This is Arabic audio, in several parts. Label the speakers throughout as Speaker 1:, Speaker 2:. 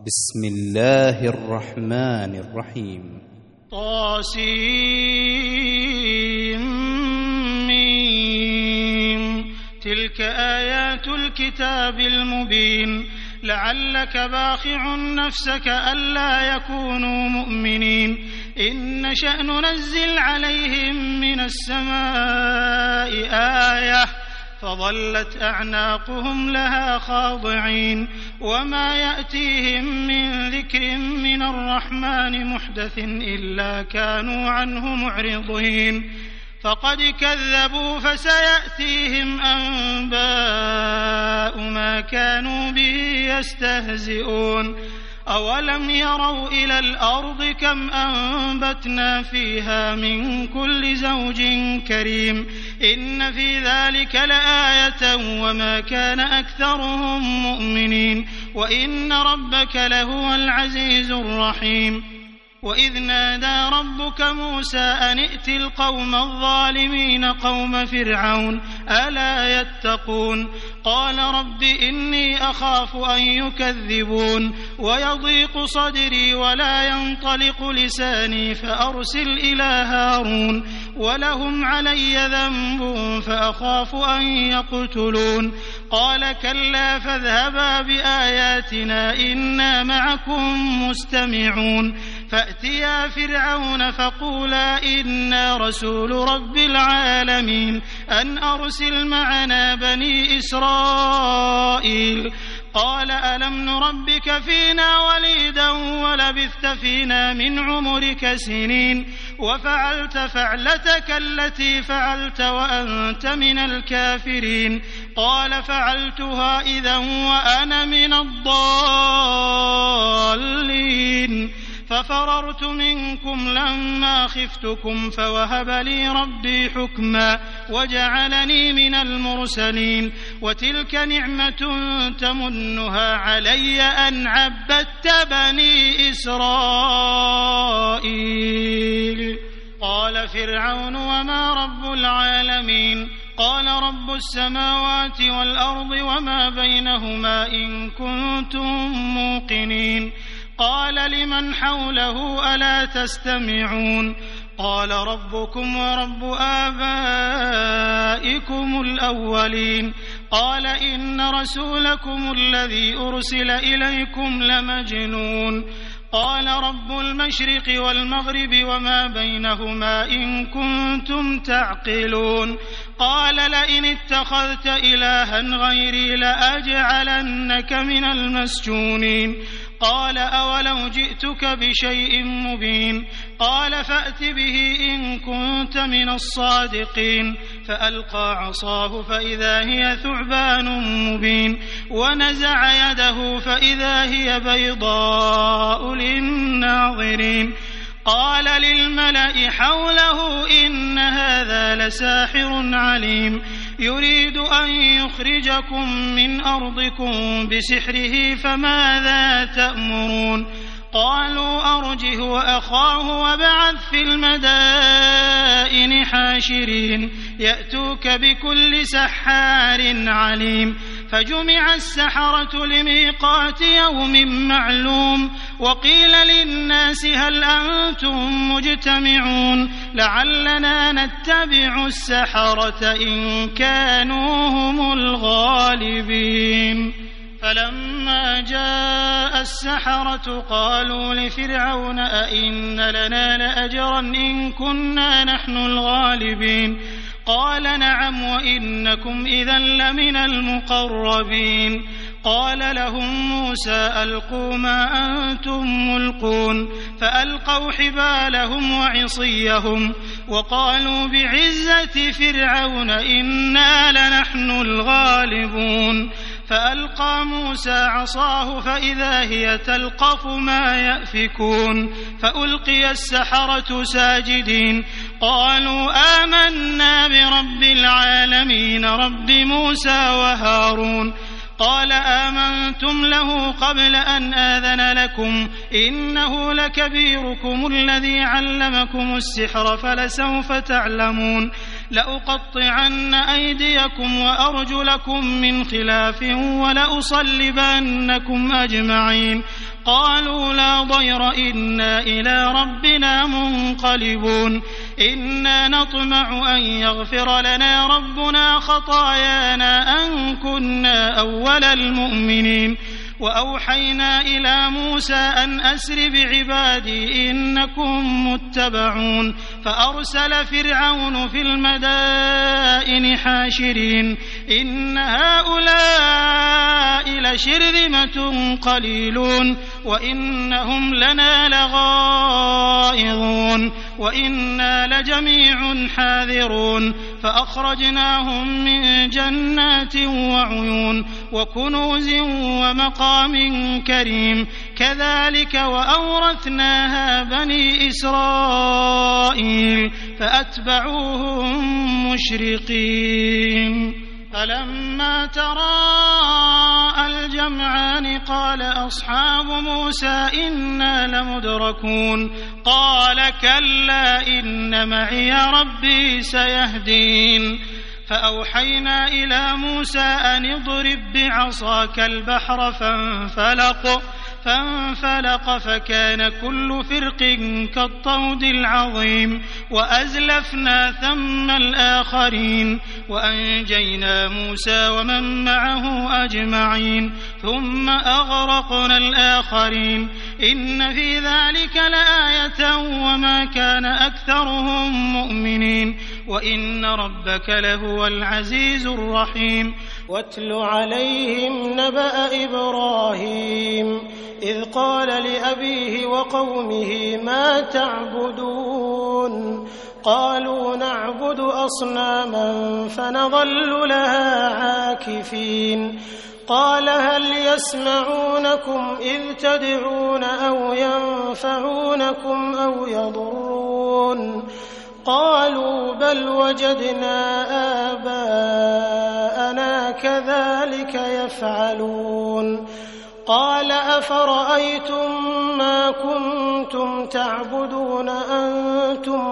Speaker 1: بسم الله الرحمن الرحيم
Speaker 2: طاسيم تلك آيات الكتاب المبين لعلك باخع نفسك ألا يكونوا مؤمنين إن نشأ ننزل عليهم من السماء آية فظلت أعناقهم لها خاضعين وما يأتيهم من ذكر من الرحمن محدث إلا كانوا عنه معرضين فقد كذبوا فسيأتيهم أنباء ما كانوا به يستهزئون أولم يروا إلى الأرض كم أنبتنا فيها من كل زوج كريم إن في ذلك لآية وما كان أكثرهم مؤمنين وإن ربك لهو العزيز الرحيم وإذ نادى ربك موسى أن ائت القوم الظالمين قوم فرعون ألا يتقون قال رب إني أخاف أن يكذبون ويضيق صدري ولا ينطلق لساني فأرسل إلى هارون ولهم علي ذنب فأخاف أن يقتلون قال كلا فاذهبا بآياتنا إنا معكم مستمعون فأتيا فرعون فقولا إنا رسول رب العالمين أن أرسل معنا بني إسرائيل قال ألم نربك فينا وليدا ولبثت فينا من عمرك سنين وفعلت فعلتك التي فعلت وأنت من الكافرين قال فعلتها إذا وأنا من الضالين ففررت منكم لما خفتكم فوهب لي ربي حكما وجعلني من المرسلين وتلك نعمة تمنها علي أن عبدت بني إسرائيل قال فرعون وما رب العالمين قال رب السماوات والأرض وما بينهما إن كنتم موقنين قال لمن حوله ألا تستمعون قال ربكم ورب آبائكم الأولين قال إن رسولكم الذي أرسل إليكم لمجنون قال رب المشرق والمغرب وما بينهما إن كنتم تعقلون قال لئن اتخذت إلها غيري لأجعلنك من المسجونين قال أولو جئتك بشيء مبين قال فأت به إن كنت من الصادقين فألقى عصاه فإذا هي ثعبان مبين ونزع يده فإذا هي بيضاء للناظرين قال للملأ حوله إن هذا لساحر عليم يريد أن يخرجكم من أرضكم بسحره فماذا تأمرون قالوا أرجه وأخاه وابعث في المدائن حاشرين يأتوك بكل سحار عليم فجمع السحرة لميقات يوم معلوم وقيل للناس هل أنتم مجتمعون لعلنا نتبع السحرة إن كانوا هم الغالبين فلما جاء السحرة قالوا لفرعون أئن لنا لأجرا إن كنا نحن الغالبين قال نعم وإنكم إذا لمن المقربين قال لهم موسى ألقوا ما أنتم ملقون فألقوا حبالهم وعصيهم وقالوا بعزة فرعون إنا لنحن الغالبون فألقى موسى عصاه فإذا هي تلقف ما يأفكون فألقي السحرة ساجدين قالوا آمنا برب العالمين رب موسى وهارون قال آمنتم له قبل أن آذن لكم إنه لكبيركم الذي علمكم السحر فلسوف تعلمون لأقطعن أيديكم وأرجلكم من خلاف ولأصلبنكم أجمعين قالوا لا ضير إنا إلى ربنا منقلبون إنا نطمع أن يغفر لنا ربنا خطايانا أن كنا أول المؤمنين وأوحينا إلى موسى أن أسر بعبادي إنكم متبعون فأرسل فرعون في المدائن حاشرين إن هؤلاء لشرذمة قليلون وإنهم لنا لغائظون وإنا لجميع حاذرون فأخرجناهم من جنات وعيون وكنوز ومقام كريم كذلك وأورثناها بني إسرائيل فأتبعوهم مشرقين فلما تراءى الجمعان قال أصحاب موسى إنا لمدركون قال كلا إن معي ربي سيهدين فأوحينا إلى موسى أن اضرب بعصاك البحر فانفلق فكان كل فرق كالطود العظيم وأزلفنا ثم الآخرين وأنجينا موسى ومن معه أجمعين ثم أغرقنا الآخرين إن في ذلك لآية وما كان أكثرهم مؤمنين وإن ربك لهو العزيز الرحيم
Speaker 3: واتل عليهم نبأ إبراهيم إذ قال لأبيه وقومه ما تعبدون قالوا نعبد أصناما فنظل لها عاكفين قال هل يسمعونكم إذ تدعون أو ينفعونكم أو يضرون قالوا بل وجدنا آباءنا كذلك يفعلون قال أفرأيتم ما كنتم تعبدون أنتم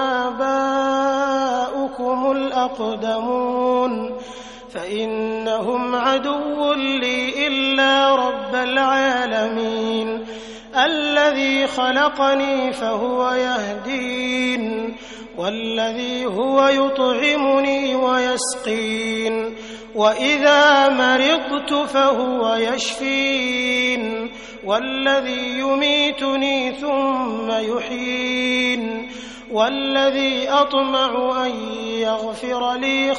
Speaker 3: وآباؤكم الأقدمون فإنهم عدو لي إلا رب العالمين الذي خلقني فهو يهدين والذي هو يطعمني ويسقين وإذا مرضت فهو يشفين والذي يميتني ثم يحيين والذي أطمع أن يغفر لي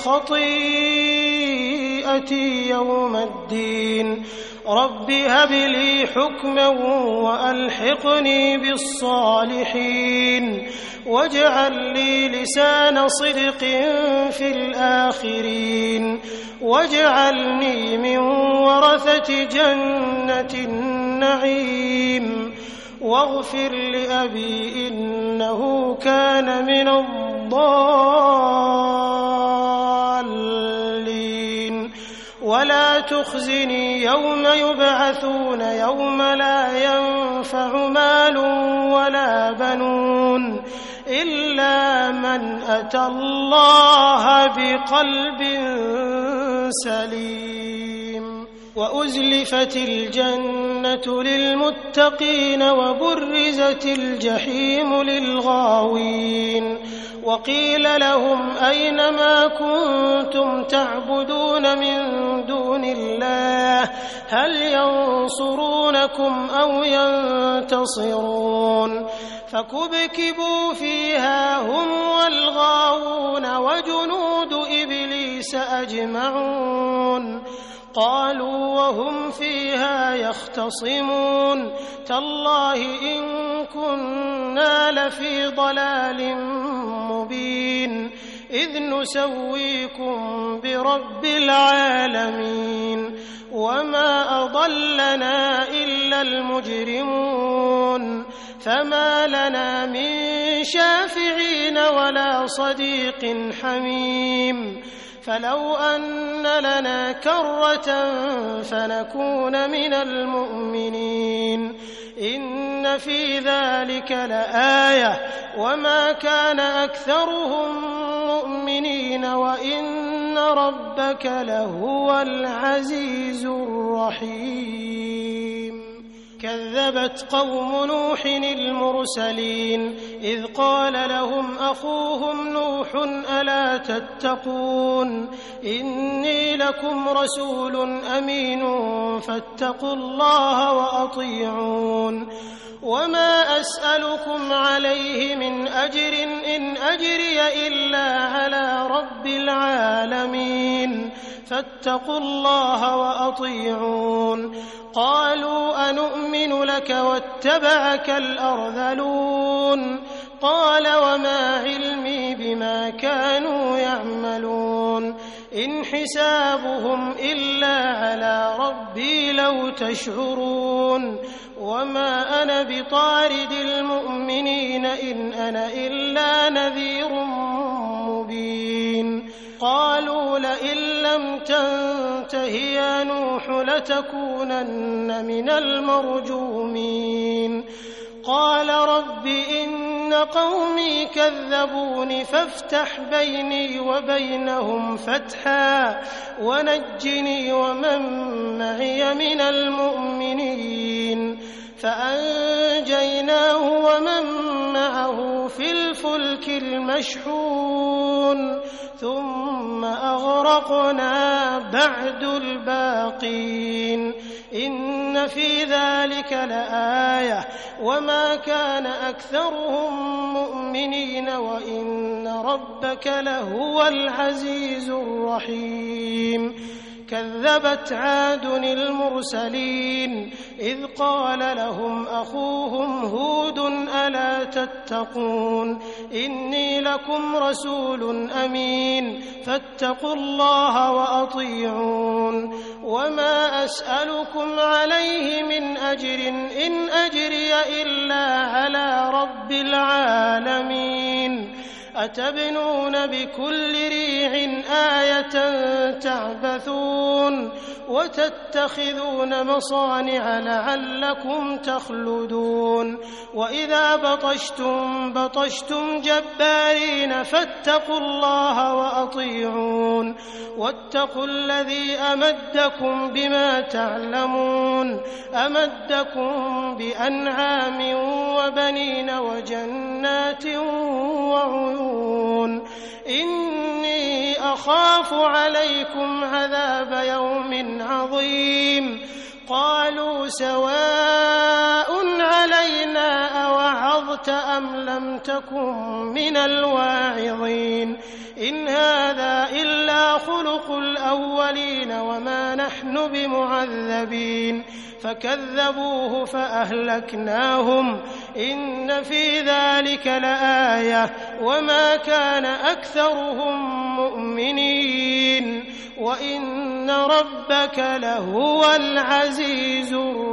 Speaker 3: خطيئتي يوم الدين رب هب لي حكما وألحقني بالصالحين واجعل لي لسان صدق في الآخرين واجعلني من ورثة جنة النعيم واغفر لأبي إنه كان من الضالين ولا تخزني يوم يبعثون يوم لا ينفع مال ولا بنون إلا من أتى الله بقلب سليم وأزلفت الجنة للمتقين وبرزت الجحيم للغاوين وقيل لهم أين ما كنتم تعبدون من دون الله هل ينصرونكم أو ينتصرون فكبكبوا فيها هم والغاوون وجنود إبليس أجمعون قالوا وهم فيها يختصمون تالله إن كنا لفي ضلال مبين إذ نسويكم برب العالمين وما أضلنا إلا المجرمون فما لنا من شافعين ولا صديق حميم فلو أن لنا كرة فنكون من المؤمنين إن في ذلك لآية وما كان أكثرهم مؤمنين وإن ربك لهو العزيز الرحيم كذبت قوم نوح المرسلين إذ قال لهم أخوهم نوح ألا تتقون إني لكم رسول أمين فاتقوا الله وأطيعون وما أسألكم عليه من أجر إن أجري إلا على رب العالمين فاتقوا الله وأطيعون قالوا أنؤمن لك واتبعك الأرذلون قال وما علمي بما كانوا يعملون إن حسابهم إلا على ربي لو تشعرون وما أنا بطارد المؤمنين إن أنا إلا نذير مبين قالوا لئن لم تنته يا نوح لتكونن من المرجومين قال رب إن قومي كذبون فافتح بيني وبينهم فتحا ونجني ومن معي من المؤمنين فأنجيناه ومن معه في الفلك المشحون ثم أغرقنا بعد الباقين إن في ذلك لآية وما كان أكثرهم مؤمنين وإن ربك لهو العزيز الرحيم كذبت عاد المرسلين إذ قال لهم أخوهم هود ألا تتقون إني لكم رسول أمين فاتقوا الله وأطيعون وما أسألكم عليه من أجر إن أجري إلا على رب العالمين أتبنون بكل ريع آية تعبثون وتتخذون مصانع لعلكم تخلدون وإذا بطشتم جبارين فاتقوا الله وأطيعون واتقوا الذي أمدكم بما تعلمون أمدكم بأنعام وبنين وجنات وعيون إني أخاف عليكم عذاب يوم عظيم قالوا سواء علينا أوعظت أم لم تكن من الواعظين إن هذا إلا خلق الأولين وما نحن بمعذبين فكذبوه فأهلكناهم إن في ذلك لآية وما كان أكثرهم مؤمنين وإن ربك لهو العزيز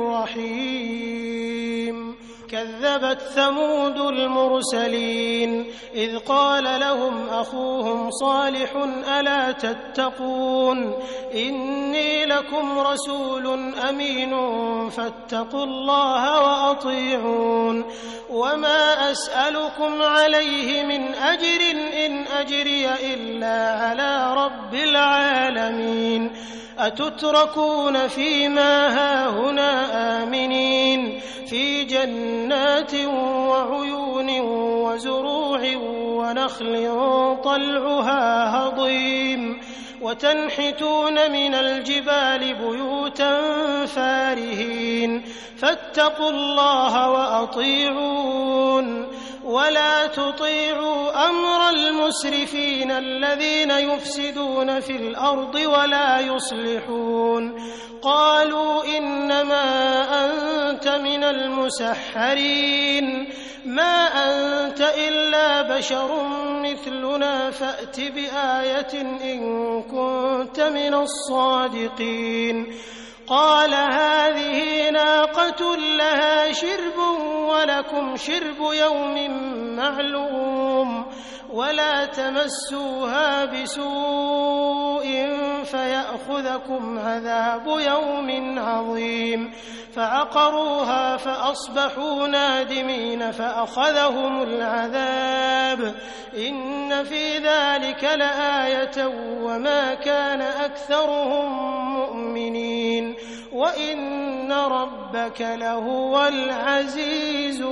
Speaker 3: الرحيم كذبت ثمود المرسلين إذ قال لهم أخوهم صالح ألا تتقون إني لكم رسول أمين فاتقوا الله وأطيعون وما أسألكم عليه من أجر إن أجري إلا على رب العالمين أتتركون فيما هاهنا آمنين في جنات وعيون وزروع ونخل طلعها هضيم وتنحتون من الجبال بيوتا فارهين فاتقوا الله وأطيعون ولا تطيعوا أمر المسرفين الذين يفسدون في الأرض ولا يصلحون قالوا إنما أنت من المسحرين ما أنت إلا بشر مثلنا فأت بآية إن كنت من الصادقين قال هذه ناقة لها شرب ولكم شرب يوم معلوم ولا تمسوها بسوء فيأخذكم عذاب يوم عظيم فعقروها فأصبحوا نادمين فأخذهم العذاب إن في ذلك لآية وما كان أكثرهم مؤمنين وإن ربك لهو العزيز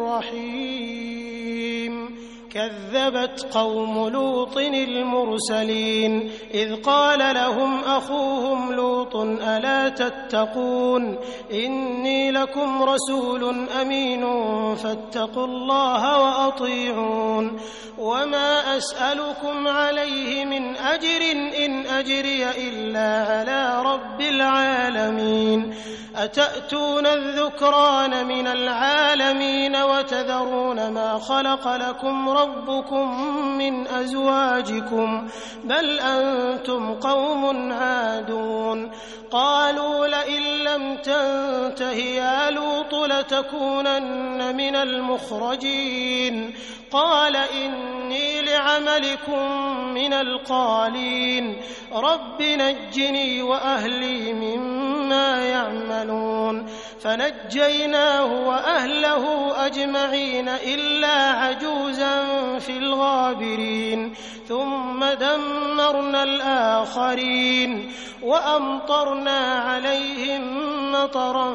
Speaker 3: الرحيم كذبت قوم لوط المرسلين إذ قال لهم أخوهم لوط ألا تتقون إني لكم رسول أمين فاتقوا الله وأطيعون وما أسألكم عليه من أجر إن أجري إلا على رب العالمين أتأتون الذكران من العالمين وتذرون ما خلق لكم ربكم من أزواجكم بل أنتم قوم عادون قالوا لئن لم تنته يا لوط لتكونن من المخرجين قال إني لعملكم من القالين رب نجني وأهلي مما يعملون فنجيناه وأهله أجمعين إلا عجوزا في الغابرين ثم دمرنا الآخرين وأمطرنا عليهم مطرا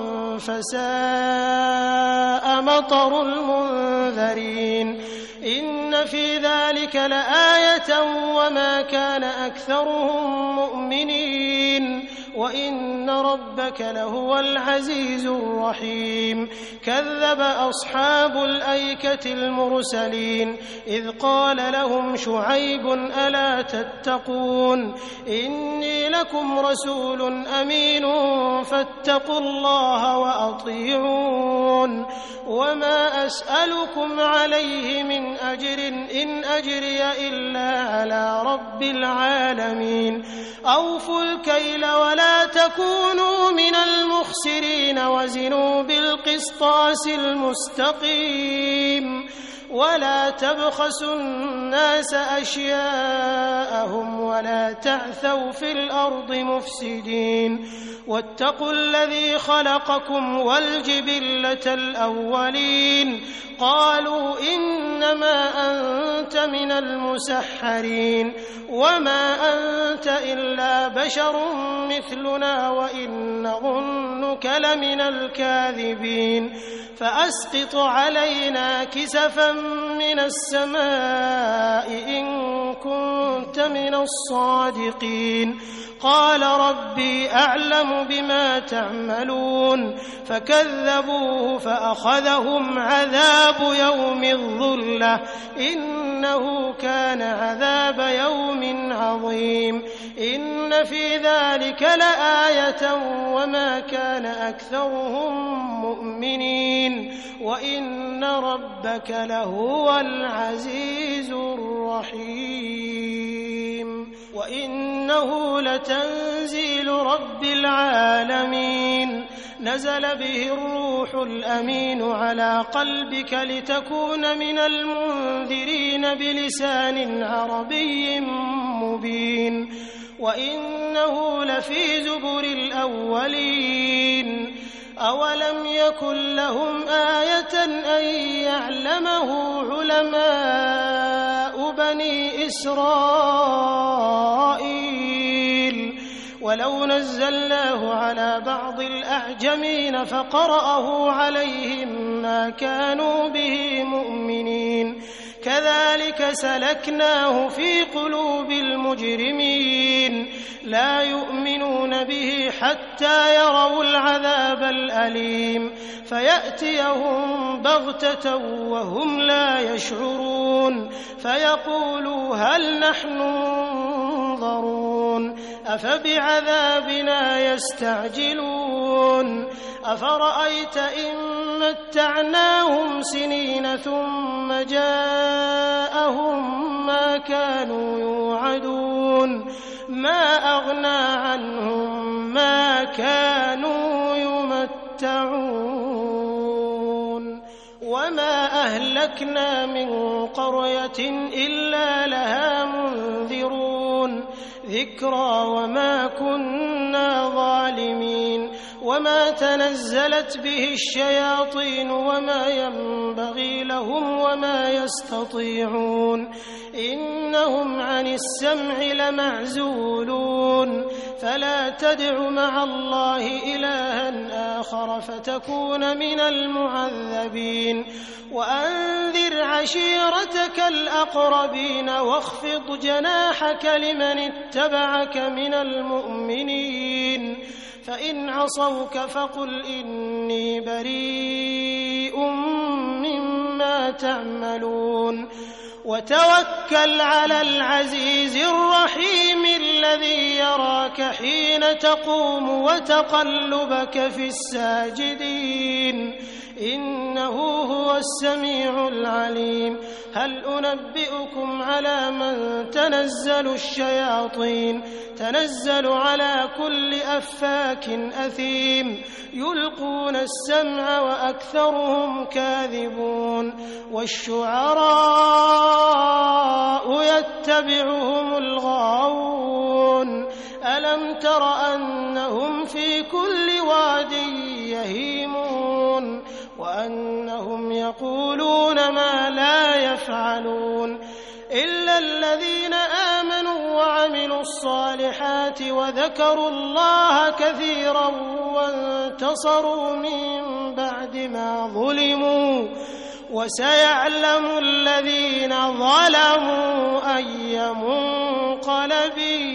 Speaker 3: فساء مطر المنذرين إن في ذلك لآية وما كان أكثرهم مؤمنين وإن ربك لهو العزيز الرحيم كذب أصحاب الأيكة المرسلين إذ قال لهم شعيب ألا تتقون إني لكم رسول أمين فاتقوا الله وأطيعون وما أسألكم عليه من أجر إن أجري إلا على رب العالمين أوفوا الكيل ولا تكونوا من المخسرين وزنوا بالقسطاس المستقيم ولا تبخسوا الناس أشياءهم ولا تعثوا في الأرض مفسدين واتقوا الذي خلقكم والجبلة الأولين قالوا إنما أنت من المسحرين وما أنت إلا بشر مثلنا وإن نظنك لمن الكاذبين فأسقط علينا كسفا من السماء إن كنت من الصادقين قال ربي أعلم بما تعملون فكذبوه فأخذهم عذاب يوم الظلة إنه كان عذاب يوم عظيم إن في ذلك لآية وما كان أكثرهم مؤمنين وإن ربك لهو العزيز الرحيم وإنه لتنزيل رب العالمين نزل به الروح الأمين على قلبك لتكون من المنذرين بلسان عربي مبين وإنه لفي زبر الأولين أولم يكن لهم آية أن يعلمه علماء بني إسرائيل ولو نزلناه على بعض الأعجمين فقرأه عليهم ما كانوا به مؤمنين كذلك سلكناه في قلوب المجرمين لا يؤمنون به حتى يروا العذاب الأليم فيأتيهم بغتة وهم لا يشعرون فيقولوا هل نحن منظرون أفبعذابنا يستعجلون أفرأيت إن متعناهم سنين ثم جاءهم ما كانوا يوعدون ما أغنى عنهم ما كانوا يمتعون وما أهلكنا من قرية إلا لها منذرون ذكرى وما كنا ظالمين وما تنزلت به الشياطين وما ينبغي لهم وما يستطيعون إنهم عن السمع لمعزولون فلا تدع مع الله إلها آخر فتكون من المعذبين وأنذر عشيرتك الأقربين واخفض جناحك لمن اتبعك من المؤمنين فإن عصوك فقل إني بريء مما تعملون وتوكل على العزيز الرحيم الذي يراك حين تقوم وتقلبك في الساجدين إنه هو السميع العليم هل أنبئكم على من تنزل الشياطين تنزل على كل أفاك أثيم يلقون السمع وأكثرهم كاذبون والشعراء يتبعهم الغاوون ألم تر أنهم في كل واد يهيمون وأنهم يقولون ما لا يفعلون إلا الذين آمنوا وعملوا الصالحات وذكروا الله كثيرا وانتصروا من بعد ما ظلموا وسيعلم الذين ظلموا أي منقلب